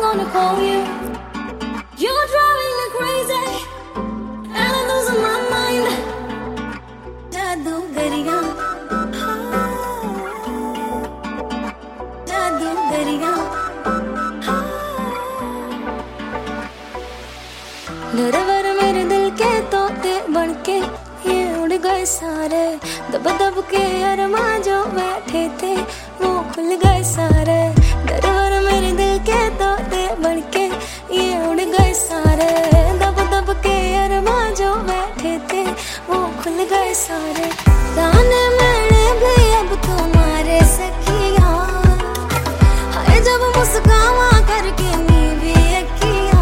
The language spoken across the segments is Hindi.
wanna call you. You're driving me crazy, and I'm losing my mind. जादूगरियां, जादूगरियां, Narwar मेरे दिल के तोते बनके ये उड़ गए सारे। दब दब के अरमां जो बैठे थे वो खुल गए सारे। नरवर मेरे दिल के तोते बनके ये उड़ गए सारे। दब दब के अरमां जो बैठे थे वो खुल गए सारे। ताने मैंने भी अब तुम्हारे सखिया, हाय जब मुस्कावा करके नी भी अखिया।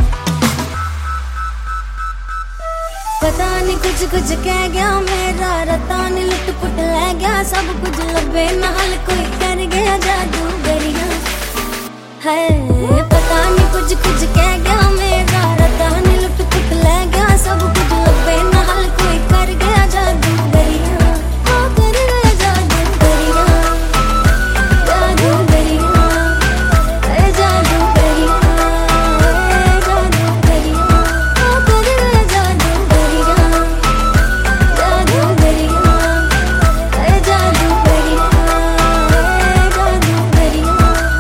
पता नहीं कुछ कह गया मेरा रता ने लुट पुट ले गया। सब कुछ लबे नाल कोई कर गया जादूगरियां है। पता नहीं कुछ कह गया मेरा रता ने लुट पुट ले गया। सब कुछ लबे नाल कोई कर गया जादूगरियां। ओ कर गया जादूगरियां, जादूगरियां, ए जादूगरियां, ए जादूगरियां। ओ कर गया जादूगरियां, जादूगरियां, ए जादूगरियां, ए जादूगरियां।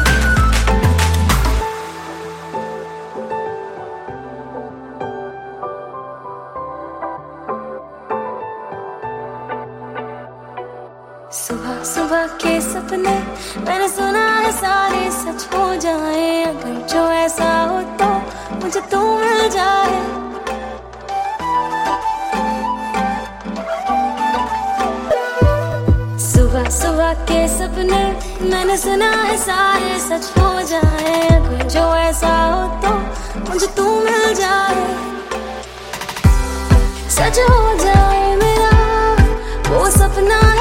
सुबह सुबह के सपने मैंने सुना है सारे सच हो जाए। अगर जो ऐसा हो तो मुझे तू मिल जाए। सुबह सुबह के सपने मैंने सुना है सारे सच हो जाए। अगर जो ऐसा हो तो मुझे तू मिल जाए। सच हो जाए मेरा वो सपना